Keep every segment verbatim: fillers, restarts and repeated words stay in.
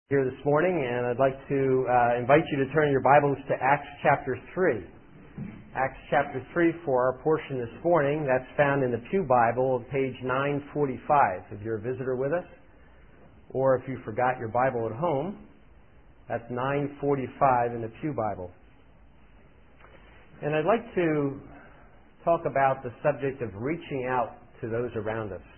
Here this morning, and I'd like to uh, invite you to turn your Bibles to Acts chapter three. Acts chapter three for our portion this morning. That's found in the Pew Bible, page nine forty-five. If you're a visitor with us, or if you forgot your Bible at home, that's nine forty-five in the Pew Bible. And I'd like to talk about the subject of reaching out to those around us.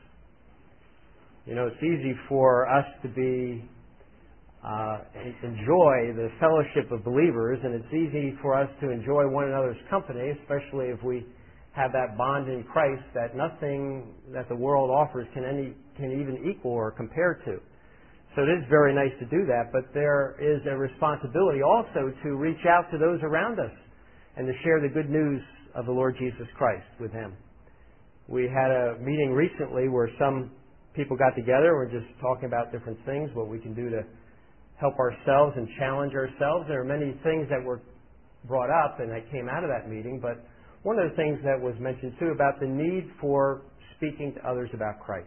You know, it's easy for us to be Uh, enjoy the fellowship of believers, and it's easy for us to enjoy one another's company, especially if we have that bond in Christ that nothing that the world offers can any can even equal or compare to. So it is very nice to do that, but there is a responsibility also to reach out to those around us and to share the good news of the Lord Jesus Christ with them. We had a meeting recently where some people got together and were just talking about different things, what we can do to help ourselves and challenge ourselves. There are many things that were brought up and that came out of that meeting, but one of the things that was mentioned too about the need for speaking to others about Christ.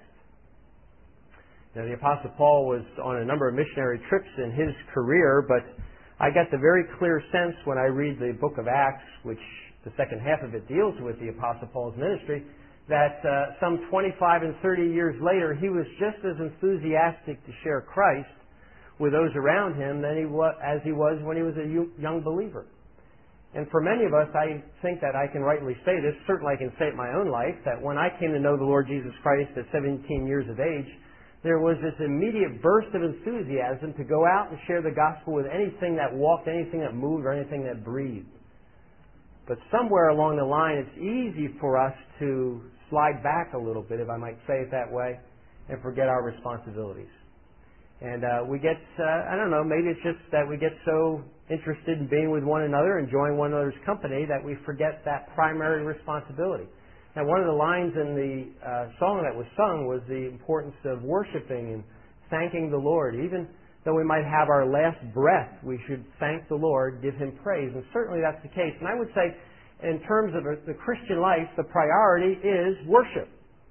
Now, the Apostle Paul was on a number of missionary trips in his career, but I got the very clear sense when I read the book of Acts, which the second half of it deals with the Apostle Paul's ministry, that uh, some twenty-five and thirty years later, he was just as enthusiastic to share Christ with those around him than he was, as he was when he was a young believer. And for many of us, I think that I can rightly say this, certainly I can say it in my own life, that when I came to know the Lord Jesus Christ at seventeen years of age, there was this immediate burst of enthusiasm to go out and share the gospel with anything that walked, anything that moved, or anything that breathed. But somewhere along the line, it's easy for us to slide back a little bit, if I might say it that way, and forget our responsibilities. And uh, we get, uh, I don't know, maybe it's just that we get so interested in being with one another, enjoying one another's company, that we forget that primary responsibility. Now, one of the lines in the uh, song that was sung was the importance of worshiping and thanking the Lord. Even though we might have our last breath, we should thank the Lord, give Him praise. And certainly that's the case. And I would say, in terms of the Christian life, the priority is worship.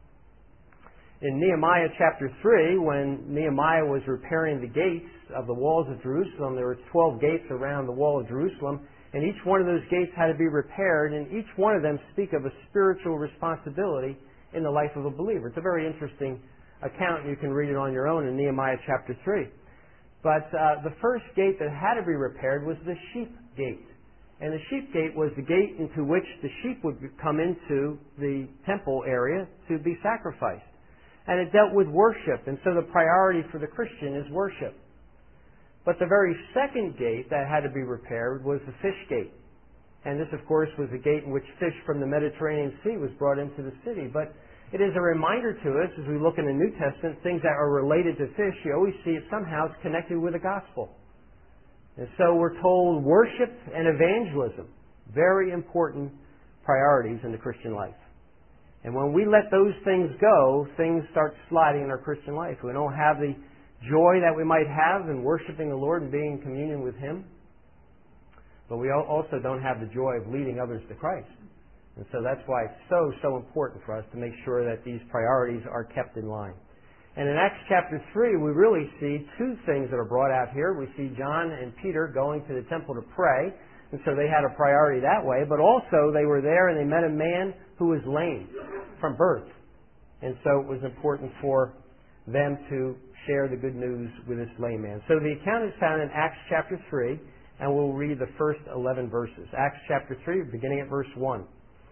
In Nehemiah chapter three, when Nehemiah was repairing the gates of the walls of Jerusalem, there were twelve gates around the wall of Jerusalem, and each one of those gates had to be repaired, and each one of them speak of a spiritual responsibility in the life of a believer. It's a very interesting account. You can read it on your own in Nehemiah chapter three. But uh, the first gate that had to be repaired was the sheep gate. And the sheep gate was the gate into which the sheep would come into the temple area to be sacrificed. And it dealt with worship, and so the priority for the Christian is worship. But the very second gate that had to be repaired was the fish gate. And this, of course, was the gate in which fish from the Mediterranean Sea was brought into the city. But it is a reminder to us, as we look in the New Testament, things that are related to fish, you always see it somehow is connected with the gospel. And so we're told worship and evangelism, very important priorities in the Christian life. And when we let those things go, things start sliding in our Christian life. We don't have the joy that we might have in worshiping the Lord and being in communion with Him. But we also don't have the joy of leading others to Christ. And so that's why it's so, so important for us to make sure that these priorities are kept in line. And in Acts chapter three, we really see two things that are brought out here. We see John and Peter going to the temple to pray. And so they had a priority that way. But also they were there and they met a man who was lame from birth. And so it was important for them to share the good news with this lame man. So the account is found in Acts chapter three, and we'll read the first eleven verses. Acts chapter three, beginning at verse one.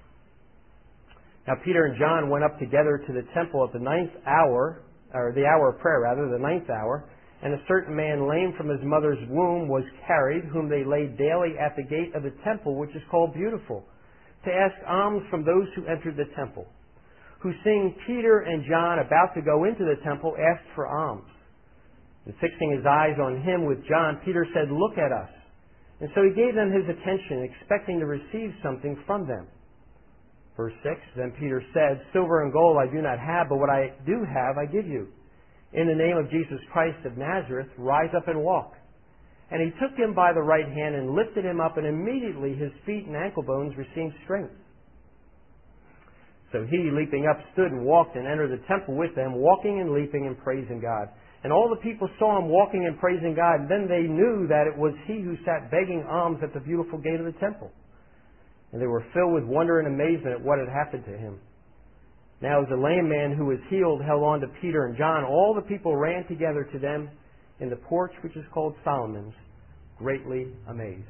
Now Peter and John went up together to the temple at the ninth hour, or the hour of prayer rather, the ninth hour, and a certain man lame from his mother's womb was carried, whom they laid daily at the gate of the temple, which is called Beautiful, to ask alms from those who entered the temple, who, seeing Peter and John about to go into the temple, asked for alms. And fixing his eyes on him with John, Peter said, "Look at us." And so he gave them his attention, expecting to receive something from them. Verse six, then Peter said, "Silver and gold I do not have, but what I do have I give you. In the name of Jesus Christ of Nazareth, rise up and walk." And he took him by the right hand and lifted him up, and immediately his feet and ankle bones received strength. So he, leaping up, stood and walked and entered the temple with them, walking and leaping and praising God. And all the people saw him walking and praising God. And then they knew that it was he who sat begging alms at the beautiful gate of the temple. And they were filled with wonder and amazement at what had happened to him. Now as the lame man who was healed held on to Peter and John, all the people ran together to them in the porch which is called Solomon's, greatly amazed.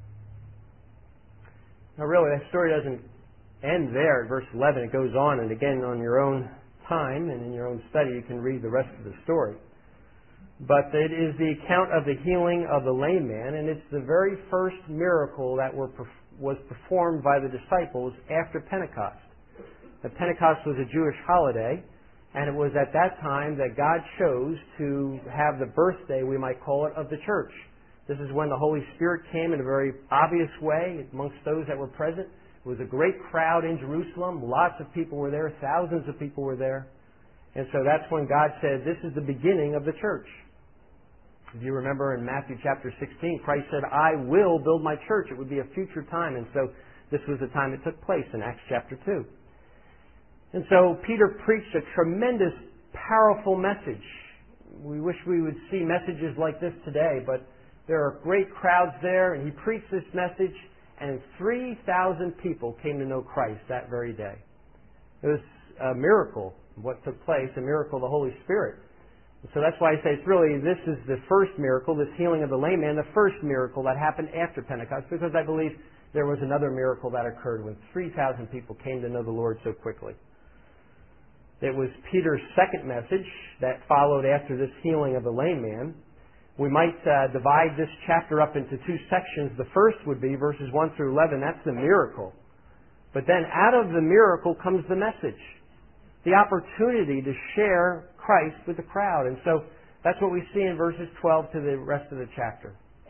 Now really, that story doesn't end there at verse eleven. It goes on, and again, on your own time and in your own study, you can read the rest of the story. But it is the account of the healing of the lame man, and it's the very first miracle that were, was performed by the disciples after Pentecost. Now, Pentecost was a Jewish holiday, and it was at that time that God chose to have the birthday, we might call it, of the church. This is when the Holy Spirit came in a very obvious way amongst those that were present. It was a great crowd in Jerusalem. Lots of people were there. Thousands of people were there. And so that's when God said, this is the beginning of the church. If you remember in Matthew chapter sixteen, Christ said, I will build my church. It would be a future time. And so this was the time it took place in Acts chapter two. And so Peter preached a tremendous, powerful message. We wish we would see messages like this today, but there are great crowds there, and he preached this message, and three thousand people came to know Christ that very day. It was a miracle, what took place, a miracle of the Holy Spirit. And so that's why I say it's really, this is the first miracle, this healing of the lame man, the first miracle that happened after Pentecost, because I believe there was another miracle that occurred when three thousand people came to know the Lord so quickly. It was Peter's second message that followed after this healing of the lame man. We might uh, divide this chapter up into two sections. The first would be verses one through eleven. That's the miracle. But then out of the miracle comes the message. The opportunity to share Christ with the crowd. And so that's what we see in verses twelve to the rest of the chapter.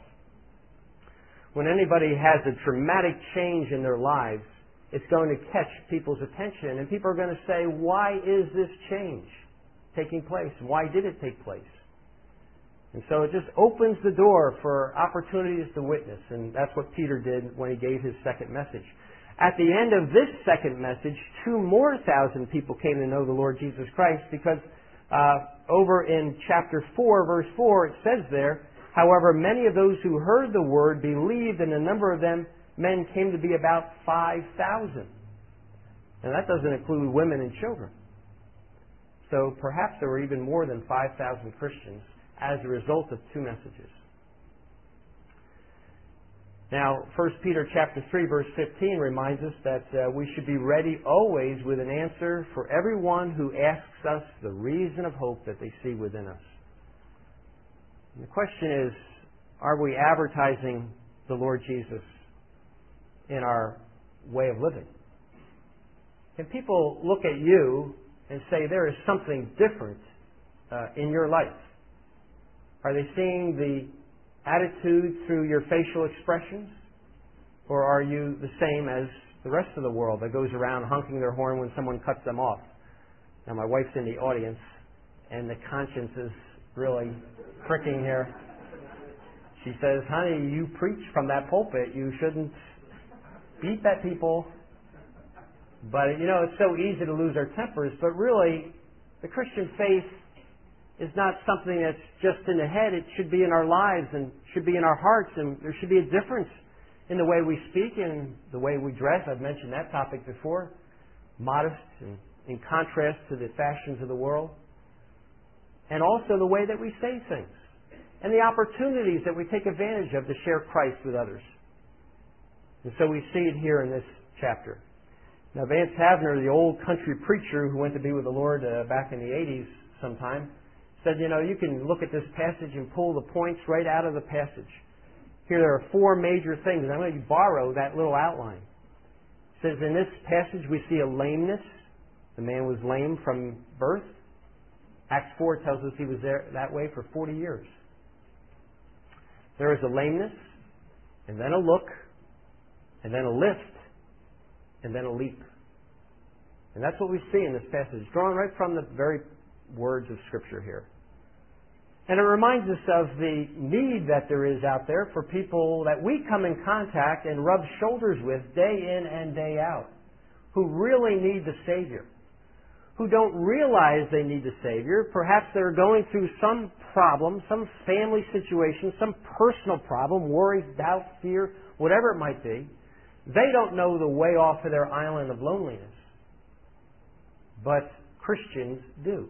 When anybody has a dramatic change in their lives, it's going to catch people's attention. And people are going to say, why is this change taking place? Why did it take place? And so it just opens the door for opportunities to witness. And that's what Peter did when he gave his second message. At the end of this second message, two more thousand people came to know the Lord Jesus Christ, because uh, over in chapter four, verse four, it says there, however, many of those who heard the word believed, and the number of them, men, came to be about five thousand. And that doesn't include women and children. So perhaps there were even more than five thousand Christians as a result of two messages. Now, First Peter chapter three, verse fifteen reminds us that uh, we should be ready always with an answer for everyone who asks us the reason of hope that they see within us. And the question is, are we advertising the Lord Jesus in our way of living? Can people look at you and say there is something different uh, in your life? Are they seeing the attitude through your facial expressions? Or are you the same as the rest of the world that goes around honking their horn when someone cuts them off? Now, my wife's in the audience, and the conscience is really pricking here. She says, honey, you preach from that pulpit. You shouldn't beat at people. But, you know, it's so easy to lose our tempers. But really, the Christian faith is not something that's just in the head. It should be in our lives and should be in our hearts. And there should be a difference in the way we speak and the way we dress. I've mentioned that topic before. Modest and in contrast to the fashions of the world. And also the way that we say things. And the opportunities that we take advantage of to share Christ with others. And so we see it here in this chapter. Now, Vance Havner, the old country preacher who went to be with the Lord uh, back in the eighties sometime, said, you know, you can look at this passage and pull the points right out of the passage. Here there are four major things, and I'm going to borrow that little outline. It says, in this passage we see a lameness. The man was lame from birth. Acts four tells us he was there that way for forty years. There is a lameness, and then a look, and then a lift, and then a leap. And that's what we see in this passage, drawn right from the very words of Scripture here. And it reminds us of the need that there is out there for people that we come in contact and rub shoulders with day in and day out, who really need the Savior, who don't realize they need a Savior. Perhaps they're going through some problem, some family situation, some personal problem, worry, doubt, fear, whatever it might be. They don't know the way off of their island of loneliness. But Christians do.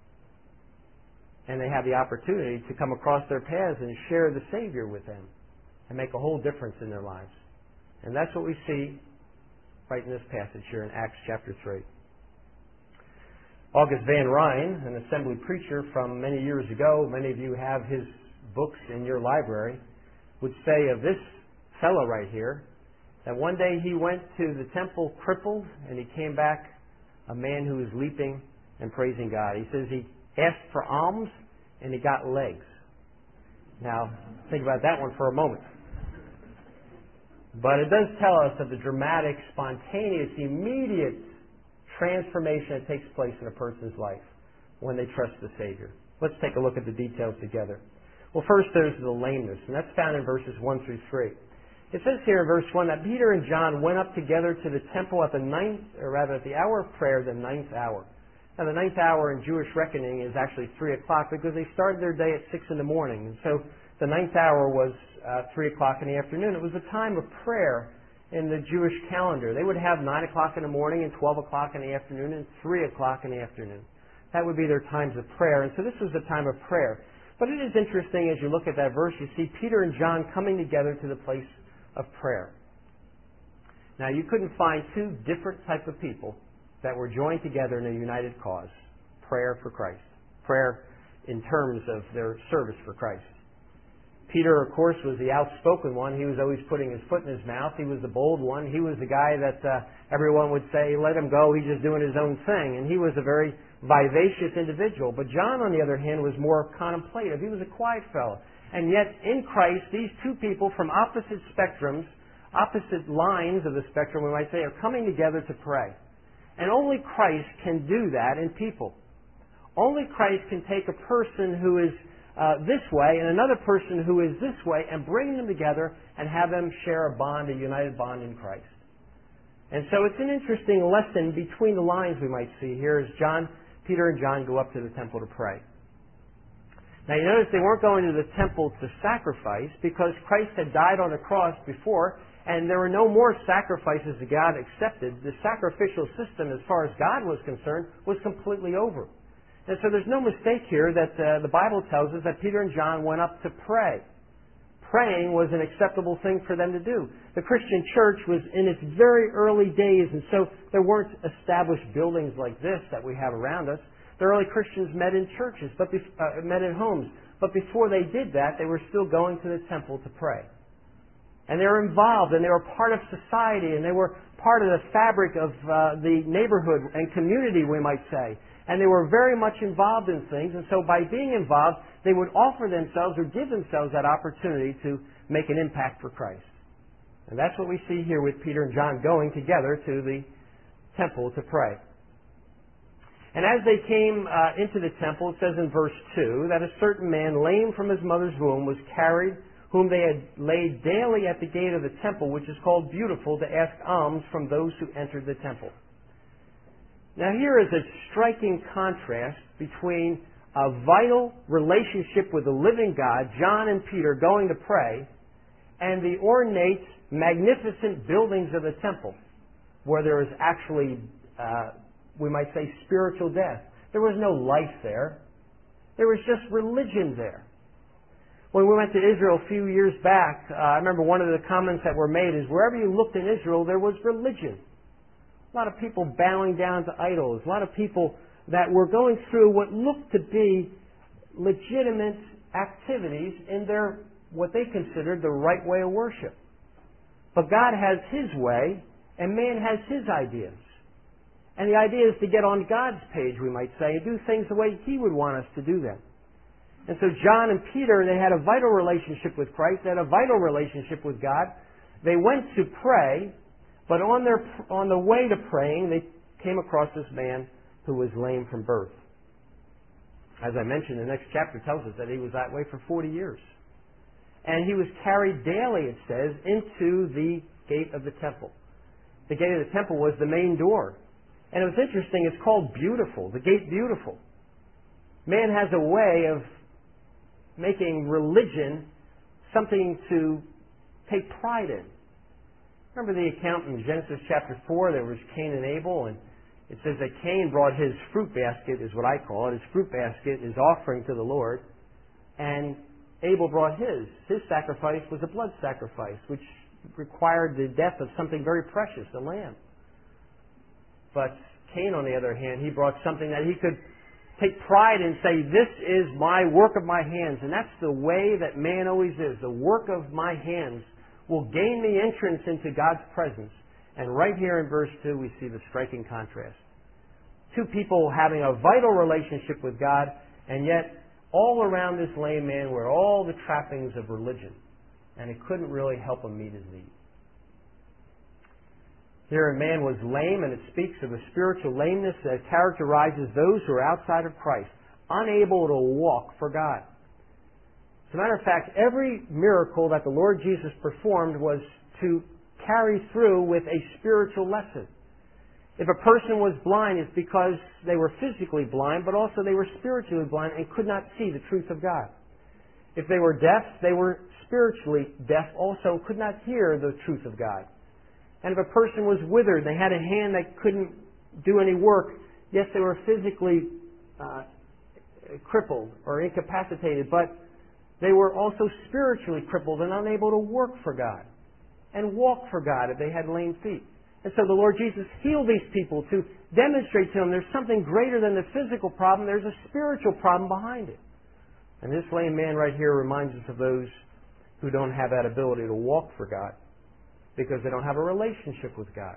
And they have the opportunity to come across their paths and share the Savior with them and make a whole difference in their lives. And that's what we see right in this passage here in Acts chapter three. August Van Ryn, an assembly preacher from many years ago, many of you have his books in your library, would say of this fellow right here that one day he went to the temple crippled and he came back a man who was leaping and praising God. He says he asked for alms and he got legs. Now, think about that one for a moment. But it does tell us of the dramatic, spontaneous, immediate transformation that takes place in a person's life when they trust the Savior. Let's take a look at the details together. Well, first there's the lameness, and that's found in verses one through three. It says here in verse one that Peter and John went up together to the temple at the ninth, or rather at the hour of prayer, the ninth hour. Now, the ninth hour in Jewish reckoning is actually three o'clock because they started their day at six in the morning. And so the ninth hour was uh, three o'clock in the afternoon. It was a time of prayer in the Jewish calendar. They would have nine o'clock in the morning and twelve o'clock in the afternoon and three o'clock in the afternoon. That would be their times of prayer. And so this was a time of prayer. But it is interesting as you look at that verse, you see Peter and John coming together to the place of prayer. Now, you couldn't find two different type of people that were joined together in a united cause. Prayer for Christ. Prayer in terms of their service for Christ. Peter, of course, was the outspoken one. He was always putting his foot in his mouth. He was the bold one. He was the guy that uh, everyone would say, let him go, he's just doing his own thing. And he was a very vivacious individual. But John, on the other hand, was more contemplative. He was a quiet fellow. And yet, in Christ, these two people from opposite spectrums, opposite lines of the spectrum, we might say, are coming together to pray. And only Christ can do that in people. Only Christ can take a person who is Uh, this way and another person who is this way and bring them together and have them share a bond, a united bond in Christ. And so it's an interesting lesson between the lines we might see here as John, Peter and John go up to the temple to pray. Now you notice they weren't going to the temple to sacrifice because Christ had died on the cross before and there were no more sacrifices that God accepted. The sacrificial system as far as God was concerned was completely over. And so there's no mistake here that uh, the Bible tells us that Peter and John went up to pray. Praying was an acceptable thing for them to do. The Christian church was in its very early days, and so there weren't established buildings like this that we have around us. The early Christians met in churches, but bef- uh, met in homes. But before they did that, they were still going to the temple to pray. And they were involved, and they were part of society, and they were part of the fabric of uh, the neighborhood and community, we might say. And they were very much involved in things, and so by being involved, they would offer themselves or give themselves that opportunity to make an impact for Christ. And that's what we see here with Peter and John going together to the temple to pray. And as they came uh, into the temple, it says in verse two, that a certain man, lame from his mother's womb, was carried, whom they had laid daily at the gate of the temple, which is called Beautiful, to ask alms from those who entered the temple. Now here is a striking contrast between a vital relationship with the living God, John and Peter going to pray, and the ornate, magnificent buildings of the temple, where there is actually, uh, we might say, spiritual death. There was no life there. There was just religion there. When we went to Israel a few years back, uh, I remember one of the comments that were made is, wherever you looked in Israel, there was religion. A lot of people bowing down to idols. A lot of people that were going through what looked to be legitimate activities in their, what they considered the right way of worship. But God has His way, and man has his ideas. And the idea is to get on God's page, we might say, and do things the way He would want us to do them. And so John and Peter, they had a vital relationship with Christ. They had a vital relationship with God. They went to pray. But on their on the way to praying, they came across this man who was lame from birth. As I mentioned, the next chapter tells us that he was that way for forty years. And he was carried daily, it says, into the gate of the temple. The gate of the temple was the main door. And it was interesting, it's called Beautiful, the Gate Beautiful. Man has a way of making religion something to take pride in. Remember the account in Genesis chapter four, there was Cain and Abel, and it says that Cain brought his fruit basket, is what I call it, his fruit basket, his offering to the Lord, and Abel brought his. His sacrifice was a blood sacrifice, which required the death of something very precious, a lamb. But Cain, on the other hand, he brought something that he could take pride in, say, this is my work of my hands. And that's the way that man always is. The work of my hands will gain me entrance into God's presence. And right here in verse two, we see the striking contrast. Two people having a vital relationship with God, and yet all around this lame man were all the trappings of religion. And it couldn't really help him meet his need. Here a man was lame, and it speaks of a spiritual lameness that characterizes those who are outside of Christ, unable to walk for God. As a matter of fact, every miracle that the Lord Jesus performed was to carry through with a spiritual lesson. If a person was blind, it's because they were physically blind, but also they were spiritually blind and could not see the truth of God. If they were deaf, they were spiritually deaf also, could not hear the truth of God. And if a person was withered, they had a hand that couldn't do any work, yes, they were physically uh, crippled or incapacitated, but they were also spiritually crippled and unable to work for God and walk for God if they had lame feet. And so the Lord Jesus healed these people to demonstrate to them there's something greater than the physical problem. There's a spiritual problem behind it. And this lame man right here reminds us of those who don't have that ability to walk for God because they don't have a relationship with God.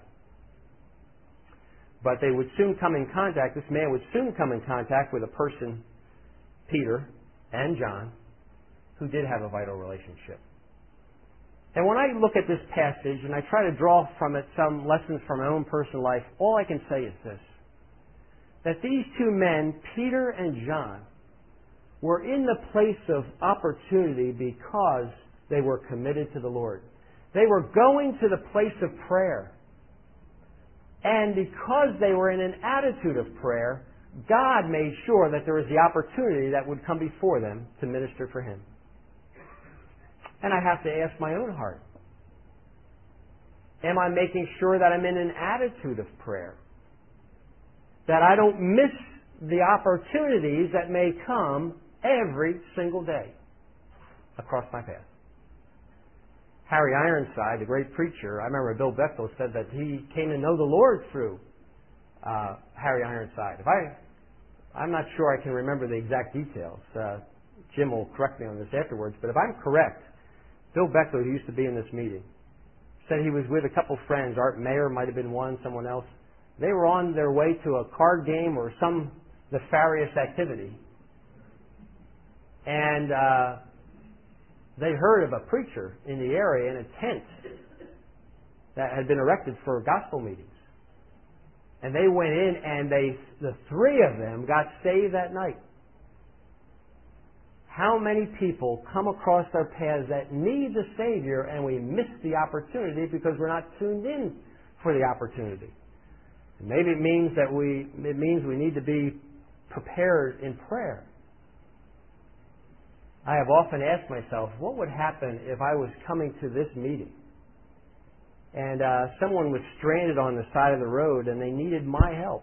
But they would soon come in contact, this man would soon come in contact with a person, Peter and John, who did have a vital relationship. And when I look at this passage and I try to draw from it some lessons from my own personal life, all I can say is this, that these two men, Peter and John, were in the place of opportunity because they were committed to the Lord. They were going to the place of prayer. And because they were in an attitude of prayer, God made sure that there was the opportunity that would come before them to minister for Him. And I have to ask my own heart, am I making sure that I'm in an attitude of prayer? That I don't miss the opportunities that may come every single day across my path. Harry Ironside, the great preacher, I remember Bill Bechtel said that he came to know the Lord through uh, Harry Ironside. If I, I'm not sure I can remember the exact details. Uh, Jim will correct me on this afterwards, but if I'm correct, Bill Bechtel, who used to be in this meeting, said he was with a couple friends. Art Mayer might have been one, someone else. They were on their way to a card game or some nefarious activity. And uh, they heard of a preacher in the area in a tent that had been erected for gospel meetings. And they went in and they, the three of them got saved that night. How many people come across our paths that need the Savior and we miss the opportunity because we're not tuned in for the opportunity? And maybe it means that we it means we need to be prepared in prayer. I have often asked myself, what would happen if I was coming to this meeting and uh, someone was stranded on the side of the road and they needed my help?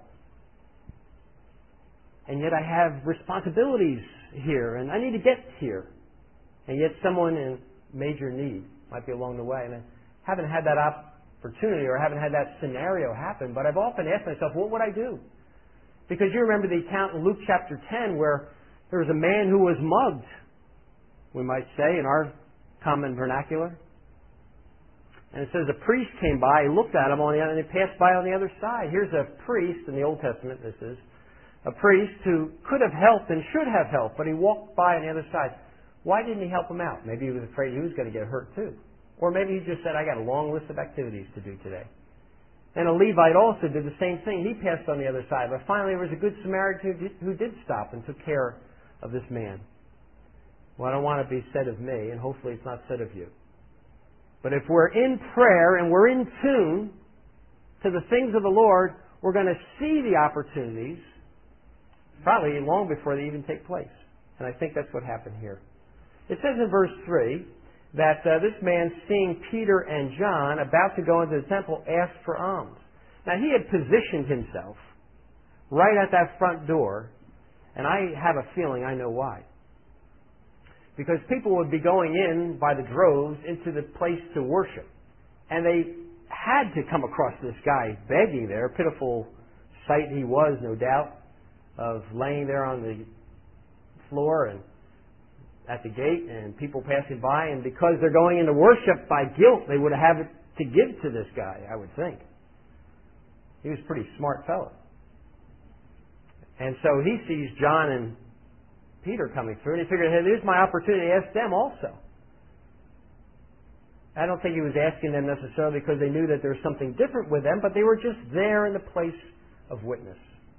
And yet I have responsibilities here, and I need to get here. And yet someone in major need might be along the way. And I haven't had that opportunity or haven't had that scenario happen, but I've often asked myself, what would I do? Because you remember the account in Luke chapter ten where there was a man who was mugged, we might say, in our common vernacular. And it says a priest came by, he looked at him on the other, and he passed by on the other side. Here's a priest, in the Old Testament this is, a priest who could have helped and should have helped, but he walked by on the other side. Why didn't he help him out? Maybe he was afraid he was going to get hurt too. Or maybe he just said, I got a long list of activities to do today. And a Levite also did the same thing. He passed on the other side. But finally there was a good Samaritan who did, who did stop and took care of this man. Well, I don't want to be said of me, and hopefully it's not said of you. But if we're in prayer and we're in tune to the things of the Lord, We're going to see the opportunities probably long before they even take place. And I think that's what happened here. It says in verse three that uh, this man, seeing Peter and John about to go into the temple, asked for alms. Now, he had positioned himself right at that front door, and I have a feeling I know why. Because people would be going in by the droves into the place to worship. And they had to come across this guy begging there. Pitiful sight he was, no doubt, of laying there on the floor and at the gate and people passing by. And because they're going into worship by guilt, they would have it to give to this guy, I would think. He was a pretty smart fellow. And so he sees John and Peter coming through, and he figured, hey, here's my opportunity to ask them also. I don't think he was asking them necessarily because they knew that there was something different with them, but they were just there in the place of witness.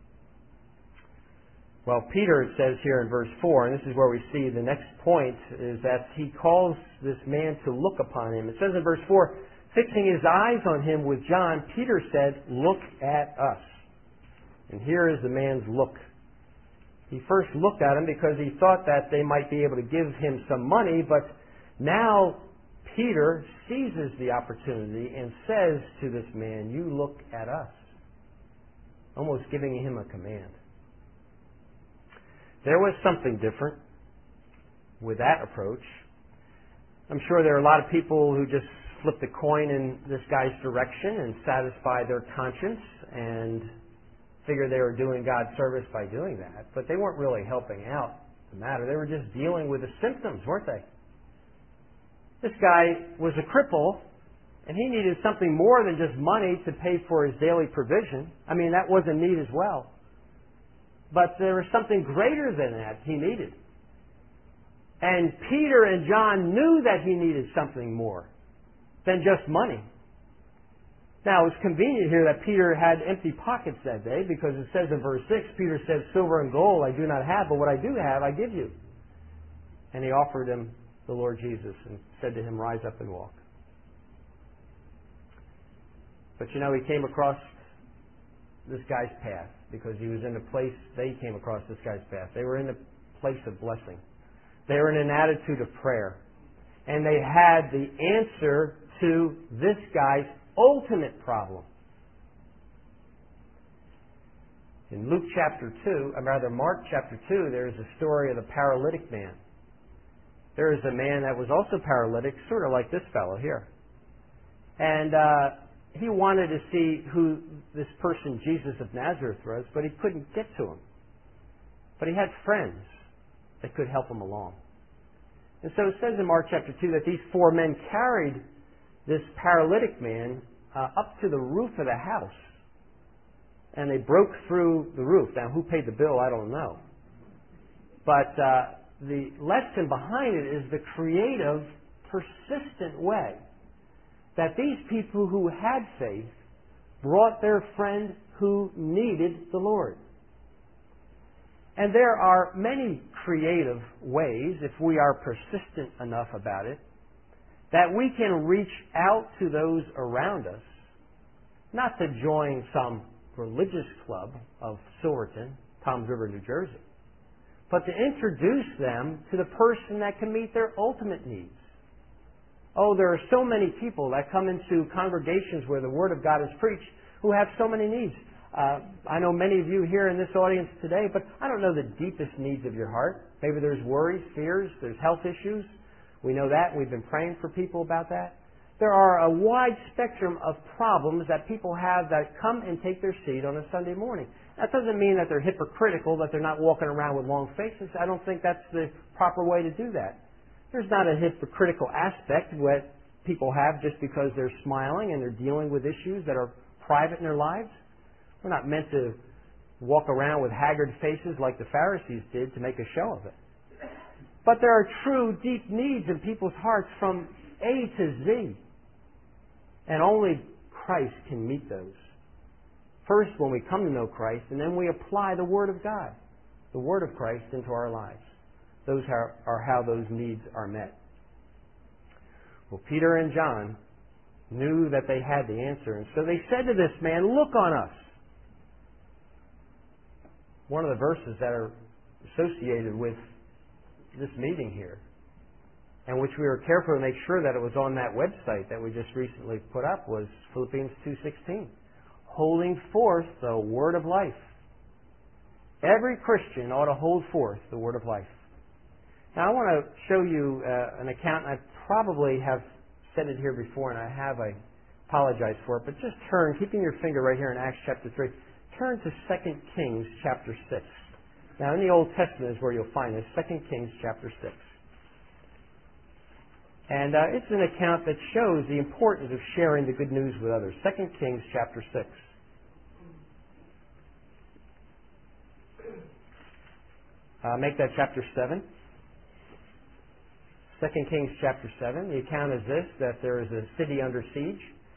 Well, Peter, it says here in verse four, and this is where we see the next point, is that he calls this man to look upon him. It says in verse four, fixing his eyes on him with John, Peter said, look at us. And here is the man's look. He first looked at him because he thought that they might be able to give him some money, but now Peter seizes the opportunity and says to this man, you look at us. Almost giving him a command. There was something different with that approach. I'm sure there are a lot of people who just flip the coin in this guy's direction and satisfy their conscience and figure they were doing God's service by doing that. But they weren't really helping out the matter. They were just dealing with the symptoms, weren't they? This guy was a cripple, and he needed something more than just money to pay for his daily provision. I mean, that was a need as well. But there was something greater than that he needed. And Peter and John knew that he needed something more than just money. Now, it's convenient here that Peter had empty pockets that day, because it says in verse six, Peter said, silver and gold I do not have, but what I do have I give you. And he offered him the Lord Jesus and said to him, rise up and walk. But you know, he came across this guy's path because he was in a place, they came across this guy's path. They were in a place of blessing. They were in an attitude of prayer. And they had the answer to this guy's ultimate problem. In Luke chapter two, or rather Mark chapter two, there is a story of the paralytic man. There is a man that was also paralytic, sort of like this fellow here. And uh, he wanted to see who this person, Jesus of Nazareth, was, but he couldn't get to him. But he had friends that could help him along. And so it says in Mark chapter two that these four men carried this paralytic man uh, up to the roof of the house. And they broke through the roof. Now, who paid the bill, I don't know. But uh, the lesson behind it is the creative, persistent way that these people who had faith brought their friend who needed the Lord. And there are many creative ways, if we are persistent enough about it, that we can reach out to those around us, not to join some religious club of Silverton, Toms River, New Jersey, but to introduce them to the person that can meet their ultimate needs. Oh, there are so many people that come into congregations where the Word of God is preached who have so many needs. Uh, I know many of you here in this audience today, but I don't know the deepest needs of your heart. Maybe there's worries, fears, there's health issues. We know that. We've been praying for people about that. There are a wide spectrum of problems that people have that come and take their seat on a Sunday morning. That doesn't mean that they're hypocritical, that they're not walking around with long faces. I don't think that's the proper way to do that. There's not a hypocritical aspect what people have just because they're smiling and they're dealing with issues that are private in their lives. We're not meant to walk around with haggard faces like the Pharisees did to make a show of it. But there are true, deep needs in people's hearts from A to Z. And only Christ can meet those. First, when we come to know Christ, and then we apply the Word of God, the Word of Christ, into our lives. Those are, are how those needs are met. Well, Peter and John knew that they had the answer, and so they said to this man, look on us. one of the verses that are associated with this meeting here, and which we were careful to make sure that it was on that website that we just recently put up, was Philippians two sixteen. Holding forth the word of life. Every Christian ought to hold forth the word of life. Now I want to show you uh, an account. I probably have said it here before, and I have. I apologize for it. But just turn, keeping your finger right here in Acts chapter three, turn to Second Kings chapter six. Now in the Old Testament is where you'll find this, Second Kings chapter six. And uh, it's an account that shows the importance of sharing the good news with others. Second Kings chapter six. Uh, make that chapter seven. Second Kings chapter seven. The account is this, that there is a city under siege.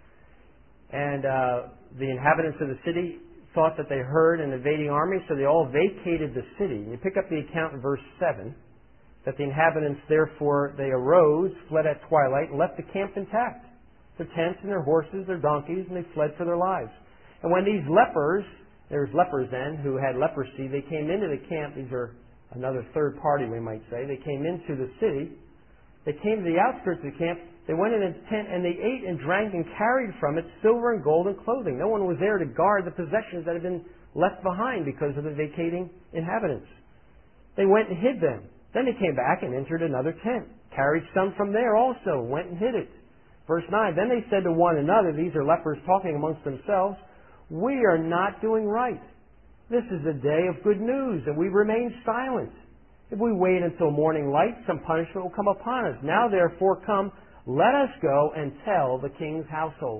And uh, the inhabitants of the city thought that they heard an invading army, so they all vacated the city. And you pick up the account in verse seven. That the inhabitants, therefore, they arose, fled at twilight, and left the camp intact. Their tents and their horses, their donkeys, and they fled for their lives. And when these lepers, there was lepers then, who had leprosy, they came into the camp. These are another third party, we might say. They came into the city. They came to the outskirts of the camp. They went in a tent, and they ate and drank and carried from it silver and gold and clothing. No one was there to guard the possessions that had been left behind because of the vacating inhabitants. They went and hid them. Then they came back and entered another tent, carried some from there also, went and hid it. Verse nine, then they said to one another, these are lepers talking amongst themselves, we are not doing right. This is a day of good news, and we remain silent. If we wait until morning light, some punishment will come upon us. Now therefore come, let us go and tell the king's household.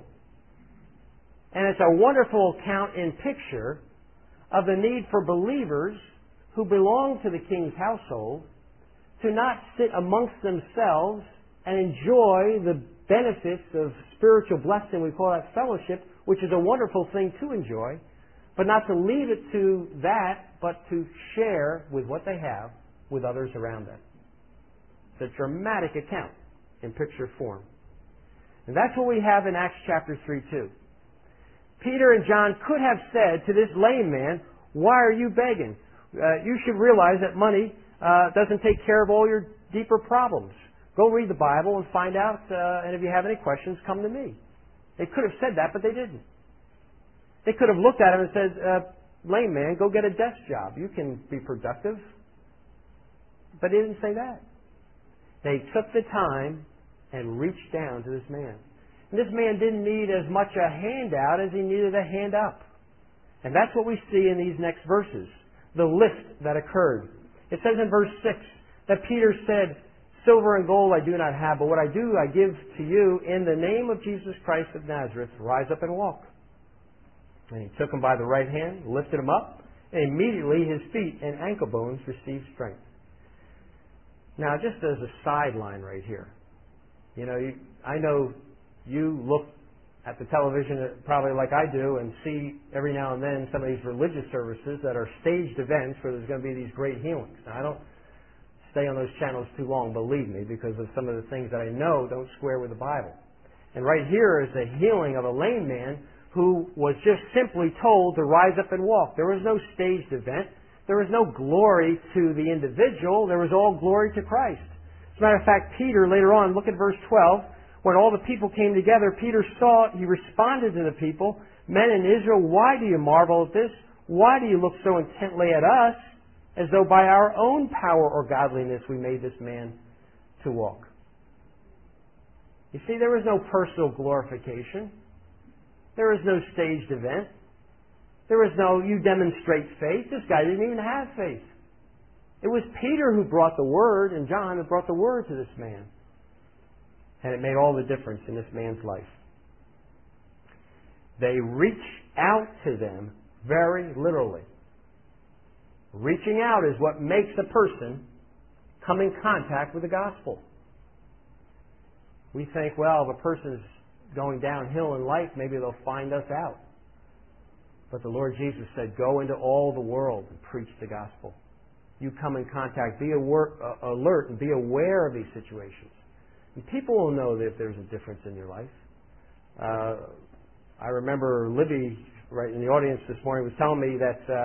And it's a wonderful account in picture of the need for believers who belong to the king's household to not sit amongst themselves and enjoy the benefits of spiritual blessing, we call that fellowship, which is a wonderful thing to enjoy, but not to leave it to that, but to share with what they have with others around them. It's a dramatic account in picture form. And that's what we have in Acts chapter three too. Peter and John could have said to this lame man, why are you begging? Uh, you should realize that money uh, doesn't take care of all your deeper problems. Go read the Bible and find out, uh, and if you have any questions, come to me. They could have said that, but they didn't. They could have looked at him and said, uh, lame man, go get a desk job. You can be productive. But they didn't say that. They took the time and reached down to this man. And this man didn't need as much a handout as he needed a hand up. And that's what we see in these next verses. The lift that occurred. It says in verse six that Peter said, silver and gold I do not have, but what I do I give to you in the name of Jesus Christ of Nazareth. Rise up and walk. And he took him by the right hand, lifted him up, and immediately his feet and ankle bones received strength. Now, just as a sideline right here, you know, you, I know you look at the television probably like I do and see every now and then some of these religious services that are staged events where there's going to be these great healings. Now, I don't stay on those channels too long, believe me, because of some of the things that I know don't square with the Bible. And right here is a healing of a lame man who was just simply told to rise up and walk. There was no staged event. There was no glory to the individual. There was all glory to Christ. As a matter of fact, Peter, later on, look at verse twelve. When all the people came together, Peter saw, he responded to the people, men in Israel, why do you marvel at this? Why do you look so intently at us, as though by our own power or godliness we made this man to walk? You see, there was no personal glorification. There was no staged event. There was no, you demonstrate faith. This guy didn't even have faith. It was Peter who brought the Word, and John who brought the Word to this man. And it made all the difference in this man's life. They reach out to them very literally. Reaching out is what makes a person come in contact with the gospel. We think, well, if a person's going downhill in life, maybe they'll find us out. But the Lord Jesus said, go into all the world and preach the gospel. You come in contact, be aware, uh, alert and be aware of these situations. And people will know that if there's a difference in your life. Uh, I remember Libby, right in the audience this morning, was telling me that uh,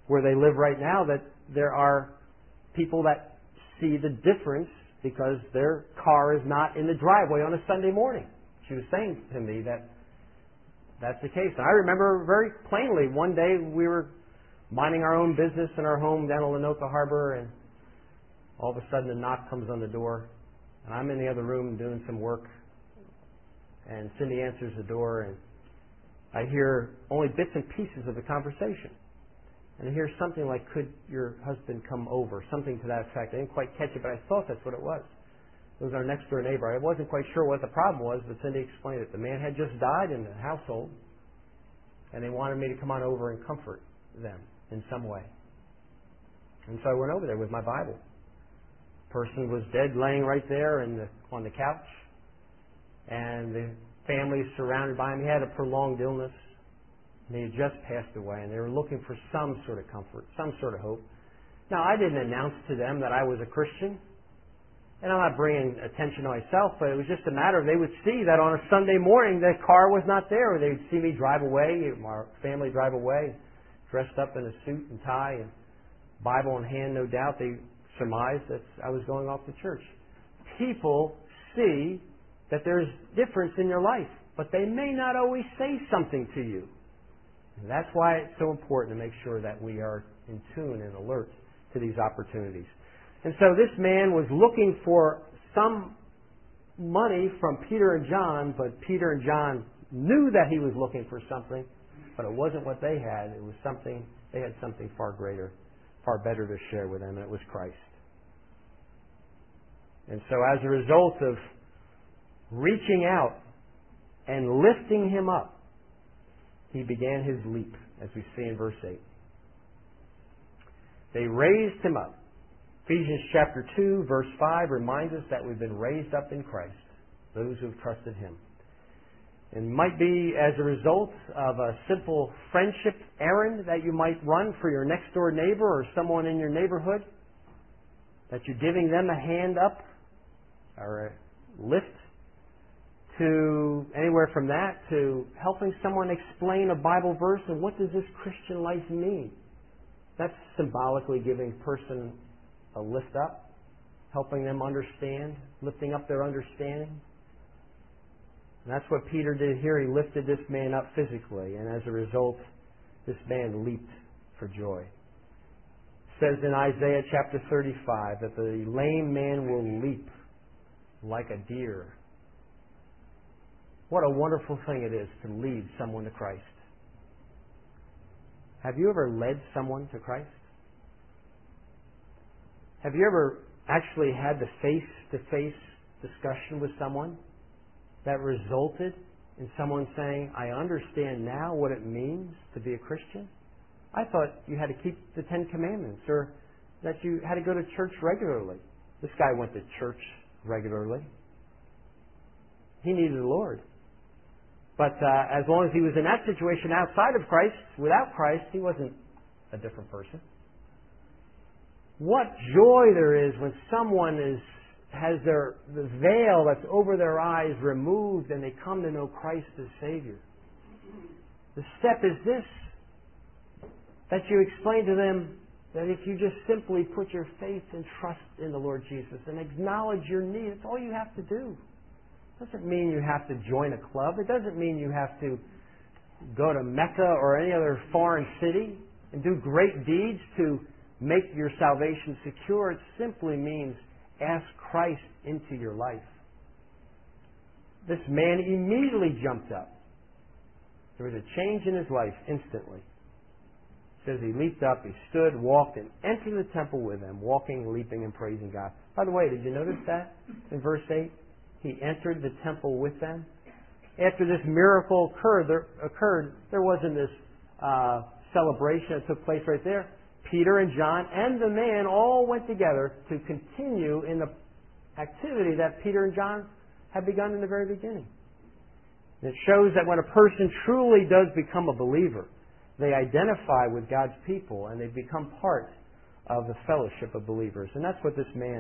where they live right now that there are people that see the difference because their car is not in the driveway on a Sunday morning. She was saying to me that that's the case. And I remember very plainly one day we were minding our own business in our home down in Lenoka Harbor, and all of a sudden a knock comes on the door, and I'm in the other room doing some work, and Cindy answers the door, and I hear only bits and pieces of the conversation. And I hear something like, "Could your husband come over?" Something to that effect. I didn't quite catch it, but I thought that's what it was. It was our next door neighbor. I wasn't quite sure what the problem was, but Cindy explained it. The man had just died in the household, and they wanted me to come on over and comfort them in some way. And so I went over there with my Bible. The person was dead, laying right there in the, on the couch, and the family surrounded by him. He had a prolonged illness, and he had just passed away, and they were looking for some sort of comfort, some sort of hope. Now, I didn't announce to them that I was a Christian, and I'm not bringing attention to myself, but it was just a matter of they would see that on a Sunday morning the car was not there, or they'd see me drive away, our family drive away, dressed up in a suit and tie and Bible in hand, no doubt. They surmised that I was going off to church. People see that there's difference in your life, but they may not always say something to you. And that's why it's so important to make sure that we are in tune and alert to these opportunities. And so this man was looking for some money from Peter and John, but Peter and John knew that he was looking for something, but it wasn't what they had. It was something, they had something far greater, far better to share with them, and it was Christ. And so as a result of reaching out and lifting him up, he began his leap, as we see in verse eight. They raised him up. Ephesians chapter two, verse five reminds us that we've been raised up in Christ, those who have trusted him. It might be as a result of a simple friendship errand that you might run for your next door neighbor or someone in your neighborhood, that you're giving them a hand up or a lift, to anywhere from that to helping someone explain a Bible verse and what does this Christian life mean. That's symbolically giving a person a lift up, helping them understand, lifting up their understanding. And that's what Peter did here. He lifted this man up physically, and as a result, this man leaped for joy. It says in Isaiah chapter thirty-five that the lame man will leap like a deer. What a wonderful thing it is to lead someone to Christ. Have you ever led someone to Christ? Have you ever actually had the face-to-face discussion with someone that resulted in someone saying, "I understand now what it means to be a Christian"? I thought you had to keep the Ten Commandments, or that you had to go to church regularly. This guy went to church regularly. He needed the Lord. But uh, as long as he was in that situation outside of Christ, without Christ, he wasn't a different person. What joy there is when someone is has their the veil that's over their eyes removed and they come to know Christ as Savior. The step is this, that you explain to them that if you just simply put your faith and trust in the Lord Jesus and acknowledge your need, it's all you have to do. It doesn't mean you have to join a club. It doesn't mean you have to go to Mecca or any other foreign city and do great deeds to make your salvation secure. It simply means ask Christ into your life. This man immediately jumped up. There was a change in his life instantly. It says he leaped up, he stood, walked, and entered the temple with them, walking, leaping, and praising God. By the way, did you notice that in verse eight? He entered the temple with them. After this miracle occurred, there, occurred, there wasn't this uh, celebration that took place right there. Peter and John and the man all went together to continue in the activity that Peter and John had begun in the very beginning. And it shows that when a person truly does become a believer, they identify with God's people and they become part of the fellowship of believers. And that's what this man